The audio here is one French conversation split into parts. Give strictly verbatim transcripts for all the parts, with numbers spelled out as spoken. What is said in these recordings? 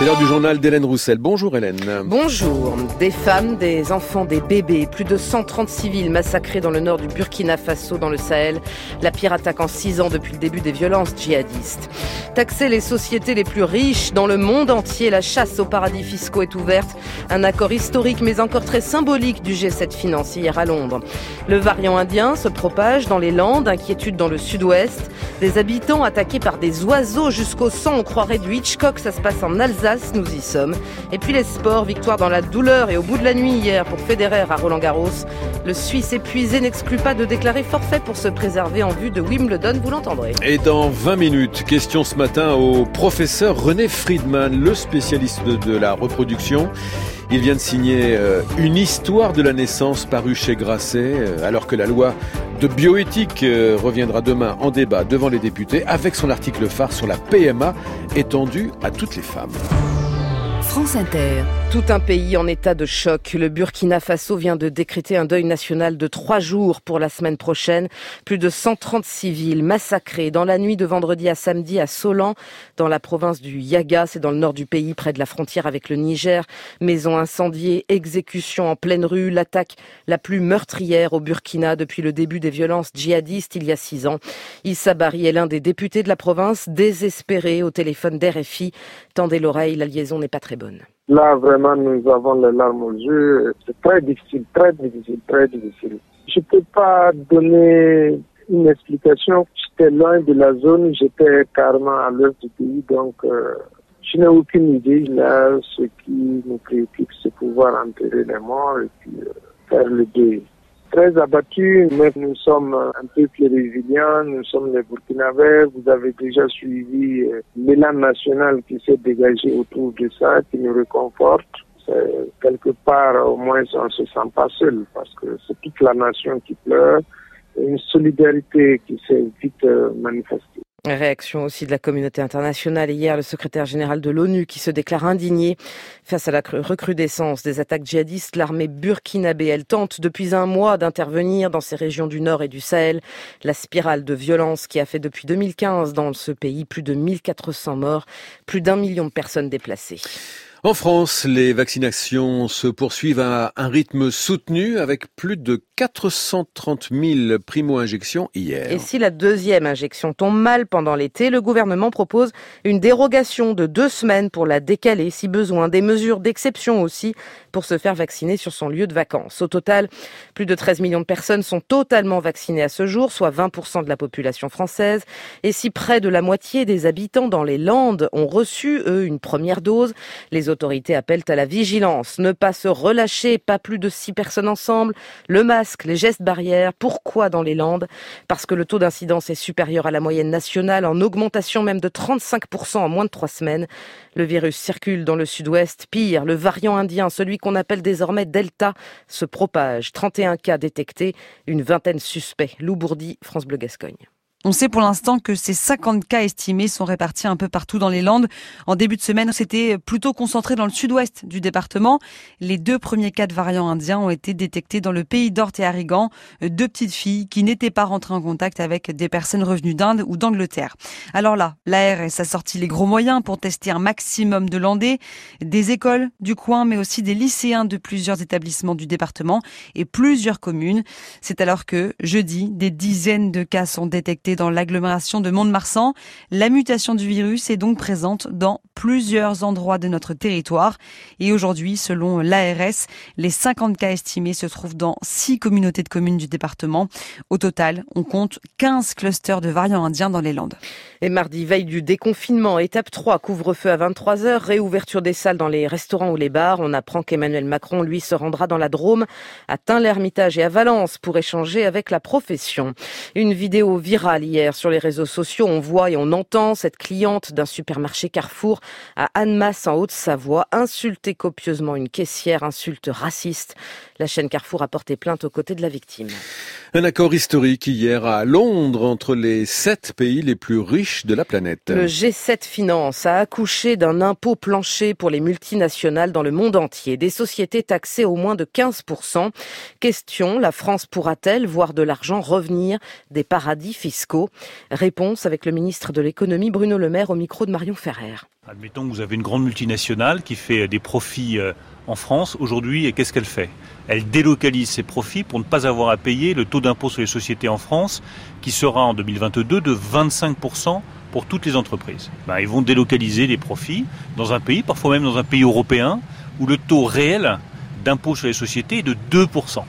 C'est l'heure du journal d'Hélène Roussel. Bonjour Hélène. Bonjour. Des femmes, des enfants, des bébés. Plus de cent trente civils massacrés dans le nord du Burkina Faso, dans le Sahel. La pire attaque en six ans depuis le début des violences djihadistes. Taxer les sociétés les plus riches dans le monde entier. La chasse aux paradis fiscaux est ouverte. Un accord historique mais encore très symbolique du G sept financier hier à Londres. Le variant indien se propage dans les Landes. Inquiétude dans le sud-ouest. Des habitants attaqués par des oiseaux jusqu'au sang. On croirait du Hitchcock. Ça se passe en Alsace. Nous y sommes. Et puis les sports, victoire dans la douleur et au bout de la nuit hier pour Federer à Roland-Garros. Le Suisse épuisé n'exclut pas de déclarer forfait pour se préserver en vue de Wimbledon, vous l'entendrez. Et dans vingt minutes, question ce matin au professeur René Friedman, le spécialiste de, de la reproduction. Il vient de signer euh, une histoire de la naissance parue chez Grasset, euh, alors que la loi de bioéthique euh, reviendra demain en débat devant les députés, avec son article phare sur la P M A étendue à toutes les femmes. France Inter. Tout un pays en état de choc. Le Burkina Faso vient de décréter un deuil national de trois jours pour la semaine prochaine. Plus de cent trente civils massacrés dans la nuit de vendredi à samedi à Solan, dans la province du Yaga, c'est dans le nord du pays, près de la frontière avec le Niger. Maisons incendiées, exécutions en pleine rue, l'attaque la plus meurtrière au Burkina depuis le début des violences djihadistes il y a six ans. Issa Bari est l'un des députés de la province, désespéré au téléphone d'R F I. Tendez l'oreille, la liaison n'est pas très bonne. Là, vraiment, nous avons les larmes aux yeux. C'est très difficile, très difficile, très difficile. Je ne peux pas donner une explication. J'étais loin de la zone, j'étais carrément à l'ouest du pays, donc euh, je n'ai aucune idée. Là, ce qui nous préoccupe, c'est pouvoir enterrer les morts et puis euh, faire le deuil. Très abattus, mais nous sommes un peu plus résilients, nous sommes les Burkinabés. Vous avez déjà suivi l'élan national qui s'est dégagé autour de ça, qui nous réconforte. C'est, quelque part, au moins, on ne se sent pas seul, parce que c'est toute la nation qui pleure, et une solidarité qui s'est vite manifestée. Réaction aussi de la communauté internationale. Hier, le secrétaire général de l'ONU qui se déclare indigné face à la recrudescence des attaques djihadistes. L'armée burkinabé, elle tente depuis un mois d'intervenir dans ces régions du Nord et du Sahel. La spirale de violence qui a fait depuis deux mille quinze dans ce pays plus de mille quatre cents morts, plus d'un million de personnes déplacées. En France, les vaccinations se poursuivent à un rythme soutenu avec plus de quatre cent trente mille primo-injections hier. Et si la deuxième injection tombe mal pendant l'été, le gouvernement propose une dérogation de deux semaines pour la décaler si besoin. Des mesures d'exception aussi pour se faire vacciner sur son lieu de vacances. Au total, plus de treize millions de personnes sont totalement vaccinées à ce jour, soit vingt pour cent de la population française. Et si près de la moitié des habitants dans les Landes ont reçu, eux, une première dose, les autorités appellent à la vigilance. Ne pas se relâcher, pas plus de six personnes ensemble. Le masque, les gestes barrières. Pourquoi dans les Landes ? Parce que le taux d'incidence est supérieur à la moyenne nationale, en augmentation même de trente-cinq pour cent en moins de trois semaines. Le virus circule dans le sud-ouest. Pire, le variant indien, celui qu'on appelle désormais Delta, se propage. trente et un cas détectés, une vingtaine suspects. Lou Bourdi, France Bleu Gascogne. On sait pour l'instant que ces cinquante cas estimés sont répartis un peu partout dans les Landes. En début de semaine, c'était plutôt concentré dans le sud-ouest du département. Les deux premiers cas de variant indien ont été détectés dans le pays d'Orthe et Harrigan. Deux petites filles qui n'étaient pas rentrées en contact avec des personnes revenues d'Inde ou d'Angleterre. Alors là, l'A R S a sorti les gros moyens pour tester un maximum de Landais. Des écoles du coin, mais aussi des lycéens de plusieurs établissements du département et plusieurs communes. C'est alors que, jeudi, des dizaines de cas sont détectés dans l'agglomération de Mont-de-Marsan. La mutation du virus est donc présente dans plusieurs endroits de notre territoire. Et aujourd'hui, selon l'A R S, les cinquante cas estimés se trouvent dans six communautés de communes du département. Au total, on compte quinze clusters de variants indiens dans les Landes. Et mardi, veille du déconfinement, étape trois, couvre-feu à vingt-trois heures, réouverture des salles dans les restaurants ou les bars. On apprend qu'Emmanuel Macron, lui, se rendra dans la Drôme, à Tain-l'Hermitage et à Valence pour échanger avec la profession. Une vidéo virale hier sur les réseaux sociaux. On voit et on entend cette cliente d'un supermarché Carrefour à Annemasse en Haute-Savoie insulter copieusement une caissière, insulte raciste. La chaîne Carrefour a porté plainte aux côtés de la victime. Un accord historique hier à Londres entre les sept pays les plus riches de la planète. Le G sept Finance a accouché d'un impôt plancher pour les multinationales dans le monde entier. Des sociétés taxées au moins de quinze pour cent. Question, la France pourra-t-elle voir de l'argent revenir des paradis fiscaux ? fiscaux. Réponse avec le ministre de l'économie Bruno Le Maire au micro de Marion Ferrer. Admettons que vous avez une grande multinationale qui fait des profits en France. Aujourd'hui, qu'est-ce qu'elle fait ? Elle délocalise ses profits pour ne pas avoir à payer le taux d'impôt sur les sociétés en France, qui sera en deux mille vingt-deux de vingt-cinq pour cent pour toutes les entreprises. Ben, ils vont délocaliser les profits dans un pays, parfois même dans un pays européen, où le taux réel d'impôt sur les sociétés est de deux pour cent.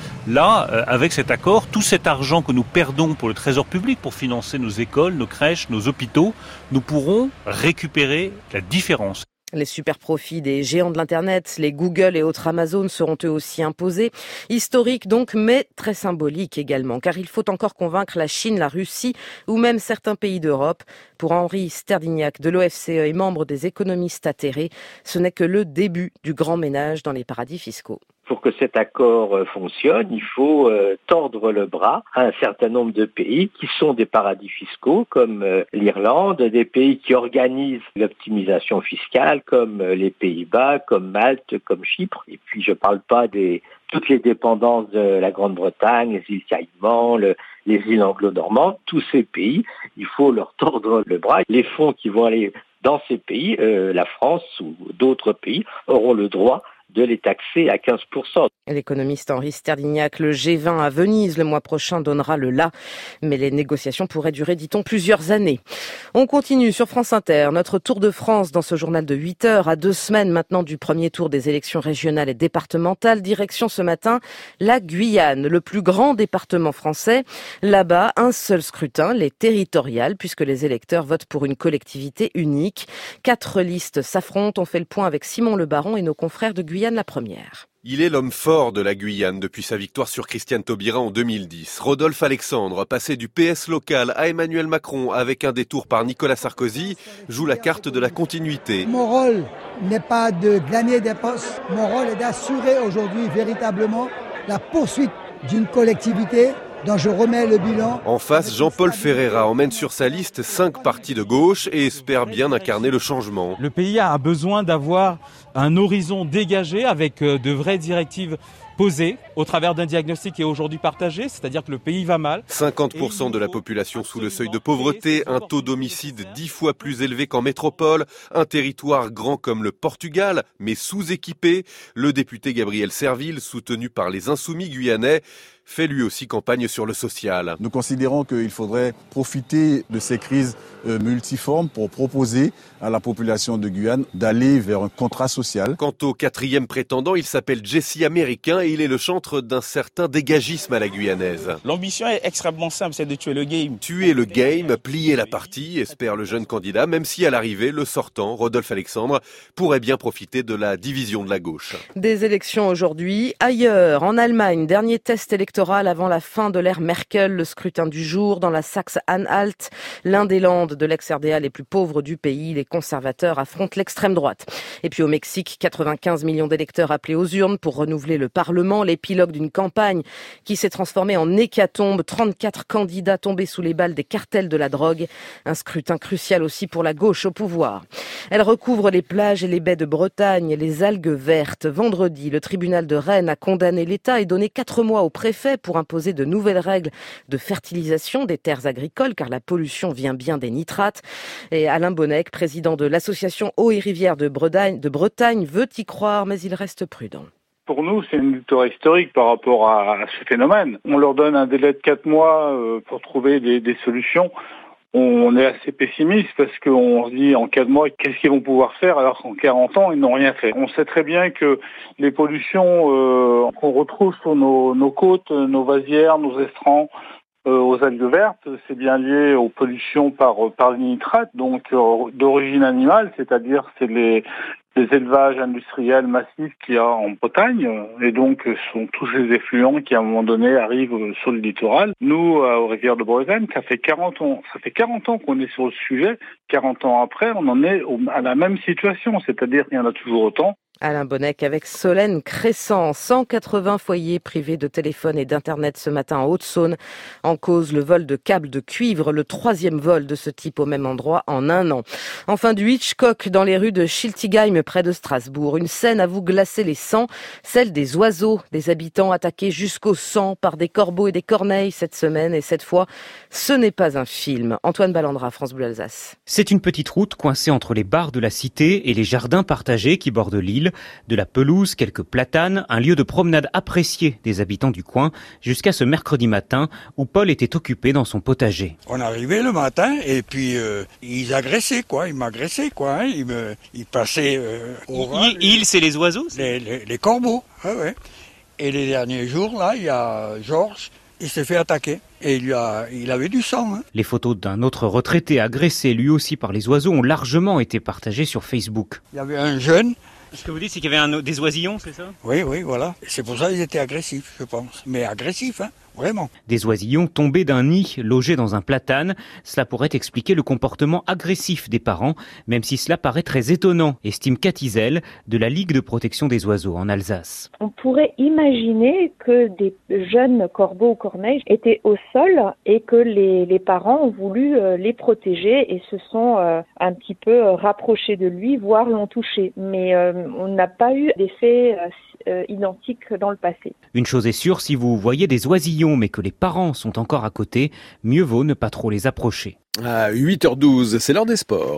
Là, euh, avec cet accord, tout cet argent que nous perdons pour le trésor public, pour financer nos écoles, nos crèches, nos hôpitaux, nous pourrons récupérer la différence. Les super profits des géants de l'Internet, les Google et autres Amazon seront eux aussi imposés. Historique donc, mais très symbolique également, car il faut encore convaincre la Chine, la Russie ou même certains pays d'Europe. Pour Henri Sterdignac de l'O F C E et membre des économistes atterrés, ce n'est que le début du grand ménage dans les paradis fiscaux. Pour que cet accord fonctionne, il faut euh, tordre le bras à un certain nombre de pays qui sont des paradis fiscaux, comme euh, l'Irlande, des pays qui organisent l'optimisation fiscale, comme euh, les Pays-Bas, comme Malte, comme Chypre. Et puis je ne parle pas des toutes les dépendances de la Grande-Bretagne, les îles Caïmans, le, les îles anglo-normandes. Tous ces pays, il faut leur tordre le bras. Les fonds qui vont aller dans ces pays, euh, la France ou d'autres pays, auront le droit de les taxer à quinze pour cent. L'économiste Henri Sterdignac, le G vingt à Venise le mois prochain donnera le là. Mais les négociations pourraient durer, dit-on, plusieurs années. On continue sur France Inter. Notre tour de France dans ce journal de huit heures, à deux semaines maintenant du premier tour des élections régionales et départementales. Direction ce matin, la Guyane, le plus grand département français. Là-bas, un seul scrutin, les territoriales, puisque les électeurs votent pour une collectivité unique. Quatre listes s'affrontent. On fait le point avec Simon Le Baron et nos confrères de Guyane. La première. Il est l'homme fort de la Guyane depuis sa victoire sur Christiane Taubira en deux mille dix. Rodolphe Alexandre, passé du P S local à Emmanuel Macron avec un détour par Nicolas Sarkozy, joue la carte de la continuité. Mon rôle n'est pas de glaner des postes. Mon rôle est d'assurer aujourd'hui véritablement la poursuite d'une collectivité dont je remets le bilan. En face, Jean-Paul Ferreira emmène sur sa liste cinq partis de gauche et espère bien incarner le changement. Le pays a besoin d'avoir un horizon dégagé avec de vraies directives posées au travers d'un diagnostic qui est aujourd'hui partagé, c'est-à-dire que le pays va mal. cinquante pour cent de la population sous le seuil de pauvreté, un taux d'homicide dix fois plus élevé qu'en métropole, un territoire grand comme le Portugal, mais sous-équipé. Le député Gabriel Serville, soutenu par les Insoumis guyanais, fait lui aussi campagne sur le social. Nous considérons qu'il faudrait profiter de ces crises multiformes pour proposer à la population de Guyane d'aller vers un contrat social. Quant au quatrième prétendant, il s'appelle Jesse Américain et il est le chantre d'un certain dégagisme à la guyanaise. L'ambition est extrêmement simple, c'est de tuer le game. Tuer le game, plier la partie, espère le jeune candidat, même si à l'arrivée, le sortant, Rodolphe Alexandre, pourrait bien profiter de la division de la gauche. Des élections aujourd'hui. Ailleurs, en Allemagne, dernier test électoral avant la fin de l'ère Merkel, le scrutin du jour dans la Saxe-Anhalt, l'un des landes de l'ex-R D A les plus pauvres du pays. Les conservateurs affrontent l'extrême droite. Et puis au Mexique, quatre-vingt-quinze millions d'électeurs appelés aux urnes pour renouveler le Parlement, l'épilogue d'une campagne qui s'est transformée en hécatombe. trente-quatre candidats tombés sous les balles des cartels de la drogue. Un scrutin crucial aussi pour la gauche au pouvoir. Elle recouvre les plages et les baies de Bretagne et les algues vertes. Vendredi, le tribunal de Rennes a condamné l'État et donné quatre mois au préfet pour imposer de nouvelles règles de fertilisation des terres agricoles, car la pollution vient bien des nitrates. Et Alain Bonnec, président de l'association Eau et Rivières de Bretagne, de Bretagne, veut y croire, mais il reste prudent. Pour nous, c'est une victoire historique par rapport à, à ce phénomène. On leur donne un délai de quatre mois euh, pour trouver des, des solutions. On est assez pessimiste parce qu'on se dit en quatre mois, qu'est-ce qu'ils vont pouvoir faire alors qu'en quarante ans, ils n'ont rien fait. On sait très bien que les pollutions euh, qu'on retrouve sur nos, nos côtes, nos vasières, nos estrans, euh, aux algues vertes, c'est bien lié aux pollutions par, par les nitrates, donc euh, d'origine animale, c'est-à-dire c'est les, les élevages industriels massifs qu'il y a en Bretagne, et donc ce sont tous ces effluents qui à un moment donné arrivent sur le littoral. Nous, aux Rivières de Bretagne, ça fait quarante ans, ça fait quarante ans qu'on est sur le sujet. quarante ans après, on en est à la même situation, c'est-à-dire qu'il y en a toujours autant. Alain Bonnec avec Solène Crescent. cent quatre-vingts foyers privés de téléphone et d'internet ce matin en Haute-Saône. En cause, le vol de câbles de cuivre, le troisième vol de ce type au même endroit en un an. Enfin, du Hitchcock dans les rues de Schiltigheim près de Strasbourg. Une scène à vous glacer les sangs, celle des oiseaux, des habitants attaqués jusqu'au sang par des corbeaux et des corneilles cette semaine. Et cette fois, ce n'est pas un film. Antoine Ballandra, France Bleu Alsace. C'est une petite route coincée entre les bars de la cité et les jardins partagés qui bordent l'île. De la pelouse, quelques platanes, un lieu de promenade apprécié des habitants du coin, jusqu'à ce mercredi matin où Paul était occupé dans son potager. On arrivait le matin et puis euh, ils agressaient quoi, ils m'agressaient quoi, hein. ils me, ils passaient euh, au ras. Ils, c'est les oiseaux, les, les, les corbeaux, ouais, ouais. Et les derniers jours là, il y a Georges. Il s'est fait attaquer et il, a, il avait du sang. Hein. Les photos d'un autre retraité agressé lui aussi par les oiseaux ont largement été partagées sur Facebook. Il y avait un jeune. Ce que vous dites, c'est qu'il y avait un, des oisillons, c'est ça ? Oui, oui, voilà. C'est pour ça qu'ils étaient agressifs, je pense. Mais agressifs, hein, vraiment. Des oisillons tombés d'un nid, logés dans un platane. Cela pourrait expliquer le comportement agressif des parents, même si cela paraît très étonnant, estime Catizelle de la Ligue de protection des oiseaux en Alsace. On pourrait imaginer que des jeunes corbeaux ou corneilles étaient au sol et que les, les parents ont voulu euh, les protéger et se sont euh, un petit peu euh, rapprochés de lui, voire l'ont touché. Mais euh, on n'a pas eu d'effet euh, identique dans le passé. Une chose est sûre, si vous voyez des oisillons mais que les parents sont encore à côté, mieux vaut ne pas trop les approcher. À huit heures douze, c'est l'heure des sports.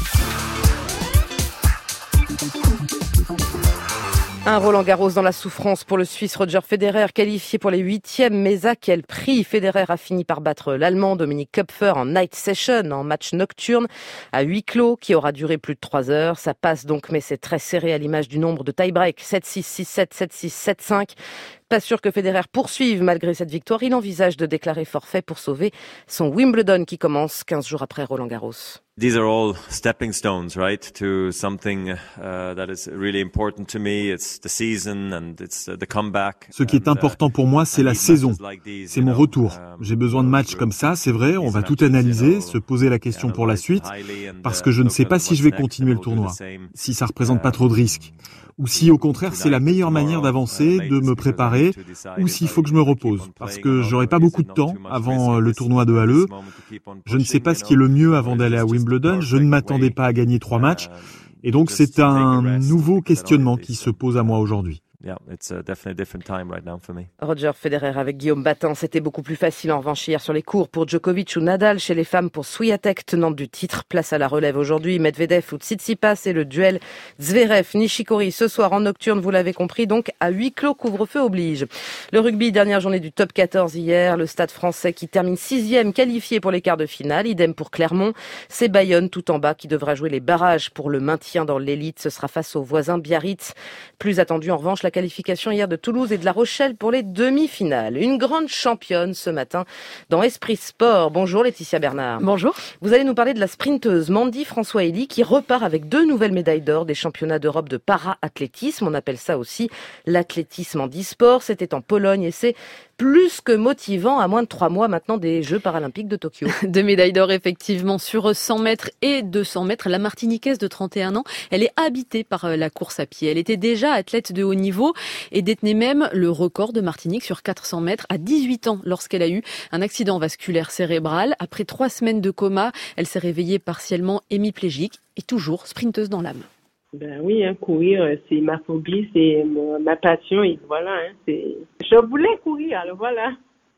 Un Roland-Garros dans la souffrance pour le Suisse Roger Federer, qualifié pour les huitièmes, mais à quel prix? Federer a fini par battre l'Allemand Dominic Köpfer en night session, en match nocturne, à huis clos, qui aura duré plus de trois heures. Ça passe donc, mais c'est très serré à l'image du nombre de tie-break, sept six, six sept, sept six, sept cinq. Pas sûr que Federer poursuive malgré cette victoire. Il envisage de déclarer forfait pour sauver son Wimbledon qui commence quinze jours après Roland-Garros. These are all stepping stones, right, to something uh, that is really important to me. It's the season and it's the comeback. Ce qui est important pour moi, c'est la saison. C'est mon retour. J'ai besoin de matchs comme ça, c'est vrai. On va tout analyser, se poser la question pour la suite, parce que je ne sais pas si je vais continuer le tournoi, si ça représente pas trop de risques, ou si au contraire c'est la meilleure manière d'avancer, de me préparer, ou s'il faut que je me repose, parce que j'aurai pas beaucoup de temps avant le tournoi de Halle. Je ne sais pas ce qui est le mieux avant d'aller à Wimbledon. Je ne m'attendais pas à gagner trois matchs, et donc c'est un nouveau questionnement qui se pose à moi aujourd'hui. Yeah, it's a definitely a different time right now for me. Roger Federer avec Guillaume Battin, c'était beaucoup plus facile en revanche hier sur les cours pour Djokovic ou Nadal. Chez les femmes, pour Swiatek, tenante du titre, place à la relève aujourd'hui. Medvedev ou Tsitsipas et le duel Zverev-Nishikori ce soir en nocturne, vous l'avez compris, donc à huis clos, couvre-feu oblige. Le rugby, dernière journée du top quatorze hier, le Stade français qui termine sixième qualifié pour les quarts de finale, idem pour Clermont. C'est Bayonne tout en bas qui devra jouer les barrages pour le maintien dans l'élite. Ce sera face au voisin Biarritz. Plus attendu en revanche, la qualification hier de Toulouse et de La Rochelle pour les demi-finales. Une grande championne ce matin dans Esprit Sport. Bonjour Laetitia Bernard. Bonjour. Vous allez nous parler de la sprinteuse Mandy François-Elie qui repart avec deux nouvelles médailles d'or des championnats d'Europe de para-athlétisme. On appelle ça aussi l'athlétisme en e-sport. C'était en Pologne et c'est plus que motivant à moins de trois mois maintenant des Jeux paralympiques de Tokyo. Deux médailles d'or effectivement sur cent mètres et deux cents mètres. La Martiniquaise de trente et un ans, elle est habitée par la course à pied. Elle était déjà athlète de haut niveau et détenait même le record de Martinique sur quatre cents mètres à dix-huit ans lorsqu'elle a eu un accident vasculaire cérébral. Après trois semaines de coma, elle s'est réveillée partiellement hémiplégique et toujours sprinteuse dans l'âme. Ben oui, hein, courir, c'est ma phobie, c'est ma passion et voilà. Hein, c'est... Je voulais courir, alors voilà.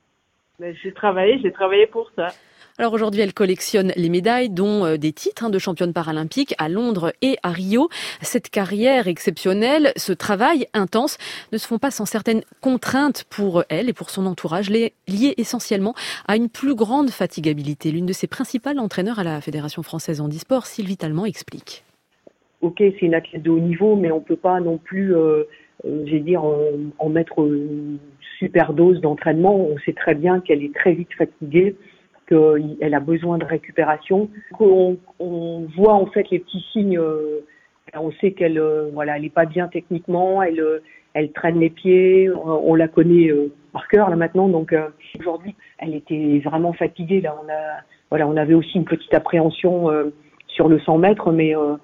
Mais j'ai travaillé, j'ai travaillé pour ça. Alors aujourd'hui, elle collectionne les médailles, dont des titres hein, de championne paralympique à Londres et à Rio. Cette carrière exceptionnelle, ce travail intense ne se font pas sans certaines contraintes pour elle et pour son entourage, liées essentiellement à une plus grande fatigabilité. L'une de ses principales entraîneurs à la Fédération française handisport, Sylvie Tallement, explique. Ok, c'est une athlète de haut niveau, mais on ne peut pas non plus, euh, euh, j'ai dire, en, en mettre une super dose d'entraînement. On sait très bien qu'elle est très vite fatiguée, qu'elle a besoin de récupération. On, on voit en fait les petits signes. Euh, on sait qu'elle, euh, voilà, elle est pas bien techniquement. Elle, euh, elle traîne les pieds. On, on la connaît euh, par cœur là maintenant. Donc euh, aujourd'hui, elle était vraiment fatiguée. Là, on a, voilà, on avait aussi une petite appréhension euh, sur le cent mètres, mais euh,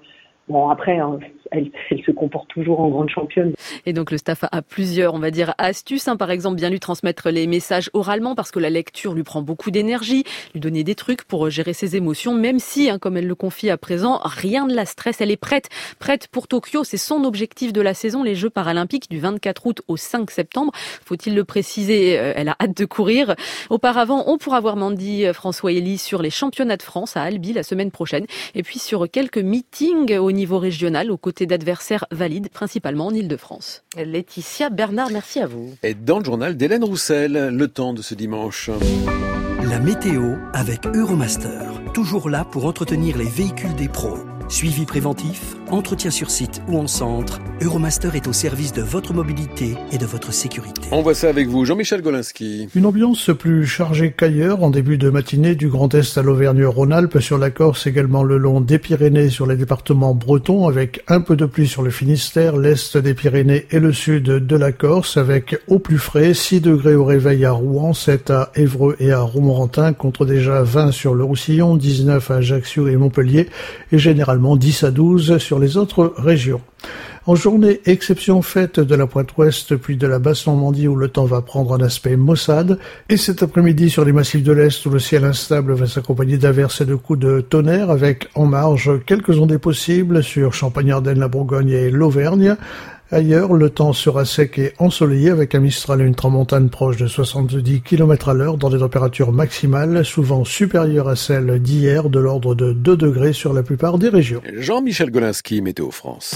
Bon, après, hein, elle, elle se comporte toujours en grande championne. Et donc le staff a plusieurs, on va dire, astuces. Hein. Par exemple, bien lui transmettre les messages oralement parce que la lecture lui prend beaucoup d'énergie, lui donner des trucs pour gérer ses émotions, même si, hein, comme elle le confie à présent, rien ne la stresse. Elle est prête, prête pour Tokyo. C'est son objectif de la saison, les Jeux paralympiques du vingt-quatre août au cinq septembre. Faut-il le préciser, elle a hâte de courir. Auparavant, on pourra voir Mandy François Elie sur les championnats de France à Albi la semaine prochaine. Et puis sur quelques meetings au niveau régional, aux côtés d'adversaires valides, principalement en Île-de-France. Laetitia Bernard, merci à vous. Et dans le journal d'Hélène Roussel, le temps de ce dimanche. La météo avec Euromaster. Toujours là pour entretenir les véhicules des pros. Suivi préventif, entretien sur site ou en centre, Euromaster est au service de votre mobilité et de votre sécurité. On voit ça avec vous, Jean-Michel Golinski. Une ambiance plus chargée qu'ailleurs en début de matinée du Grand Est à l'Auvergne-Rhône-Alpes, sur la Corse, également le long des Pyrénées, sur les départements bretons, avec un peu de pluie sur le Finistère, l'Est des Pyrénées et le Sud de la Corse, avec au plus frais six degrés au réveil à Rouen, sept à Évreux et à Romorantin, contre déjà vingt sur le Roussillon, dix-neuf à Ajaccio et Montpellier, et généralement dix à douze sur les autres régions. En journée, exception faite de la pointe ouest puis de la basse Normandie où le temps va prendre un aspect maussade. Et cet après-midi sur les massifs de l'Est où le ciel instable va s'accompagner d'averses et de coups de tonnerre avec en marge quelques ondées possibles sur Champagne-Ardenne, la Bourgogne et l'Auvergne. Ailleurs, le temps sera sec et ensoleillé avec un Mistral et une tramontane proche de soixante-dix kilomètres à l'heure dans des températures maximales souvent supérieures à celles d'hier, de l'ordre de deux degrés sur la plupart des régions. Jean-Michel Golinski, Météo France.